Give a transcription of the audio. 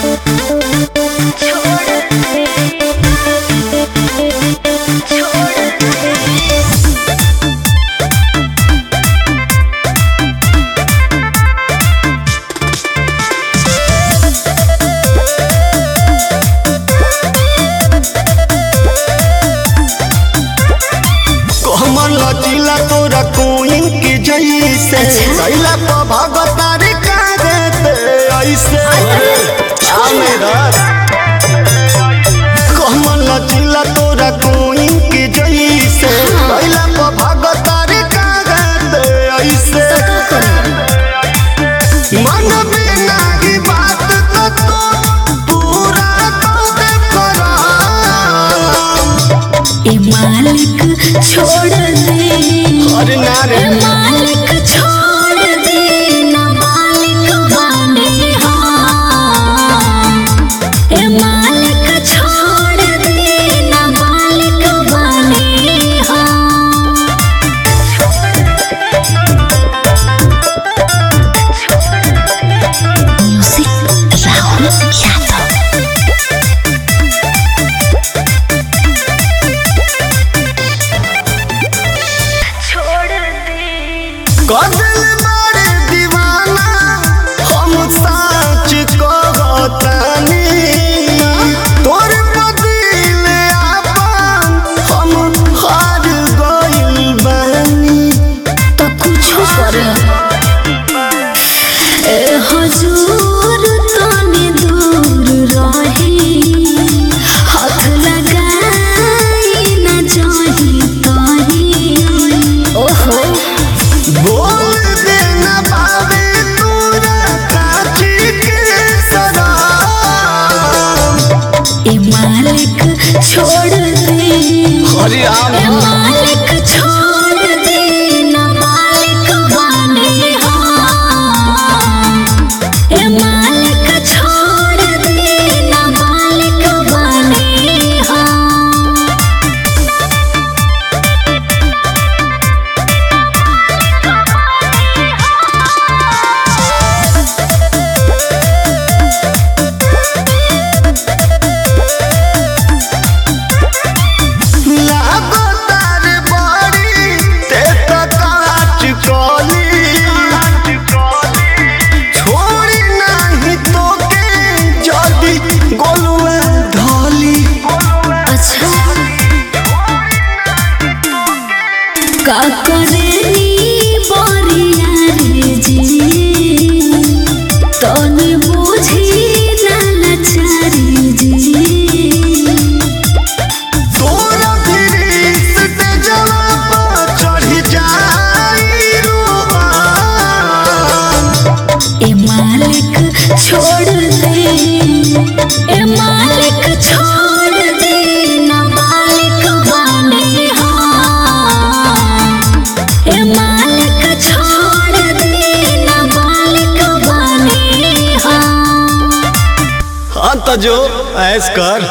लचीला तोरा कोइन के जैसे सैला तो भगतारी का देते ऐसे कमल लचीला तोरा कोइन के जैसे सैला तो भगतारी का देते ऐसे मन बिना की बात तो पूरा कर करा ए मालिक छोड़ दे, अरे ना रे मालिक छोड़ दे, ना मालिक बने हम। ए मालिक छोड़ दे, ना मालिक बने हम। म्यूजिक राहुल यादव। कदल बड़े दीवाना हम सच कहतानी तोर बदिल आपन हम हार गइल बानी तो कुछ कर ए हुजूर तने दूर रही हाथ लगाई न जाही ताही ओहो बोल देना पावे तोरा काची के सलाम ए मालिक छोड़ दे, ए मालिक छोड़ दे, ना मालिक बने हम। ए मालिक छोड़ दे, ना मालिक बने हम। लागतार बड़ी ते तो काच कली छोड़ी नहीं तोके जल्दी गोलुआ ढली अच्छा का करेनी बोरिया रे जी तने बुझी ना लाचारी जी तोरा फिरिस ते जवाब चढ़ी जाई रुआ ए मालिक छोड़ दे, ए मालिक छोड़ दे, ना मालिक बने हम। ए मालिक छोड़ दे, ना मालिक बने हम। हाँ तो जो ऐस कर